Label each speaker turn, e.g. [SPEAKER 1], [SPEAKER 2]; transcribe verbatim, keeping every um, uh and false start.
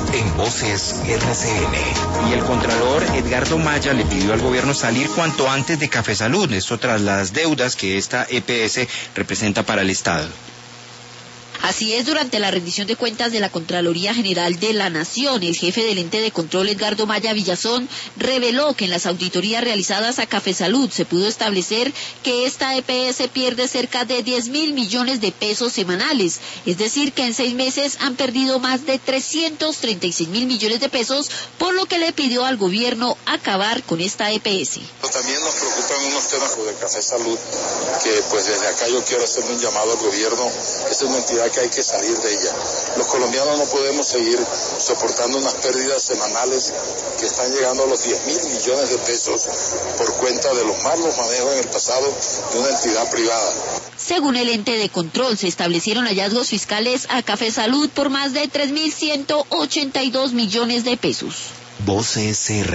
[SPEAKER 1] en Voces R C N.
[SPEAKER 2] Y el contralor Edgardo Maya le pidió al gobierno salir cuanto antes de Café Salud, esto tras las deudas que esta E P S representa para el Estado.
[SPEAKER 3] Así es, durante la rendición de cuentas de la Contraloría General de la Nación, el jefe del ente de control, Edgardo Maya Villazón, reveló que en las auditorías realizadas a Café Salud se pudo establecer que esta E P S pierde cerca de diez mil millones de pesos semanales, es decir, que en seis meses han perdido más de trescientos treinta y seis mil millones de pesos, por lo que le pidió al gobierno acabar con esta E P S.
[SPEAKER 4] También nos preocupan unos temas de Café Salud, que pues desde acá yo quiero hacer un llamado al gobierno. Es una entidad que hay que salir de ella. Los colombianos no podemos seguir soportando unas pérdidas semanales que están llegando a los diez mil millones de pesos por cuenta de los malos manejos en el pasado de una entidad privada.
[SPEAKER 3] Según el ente de control, se establecieron hallazgos fiscales a Café Salud por más de tres mil ciento ochenta y dos millones de pesos.
[SPEAKER 1] Voces R C N.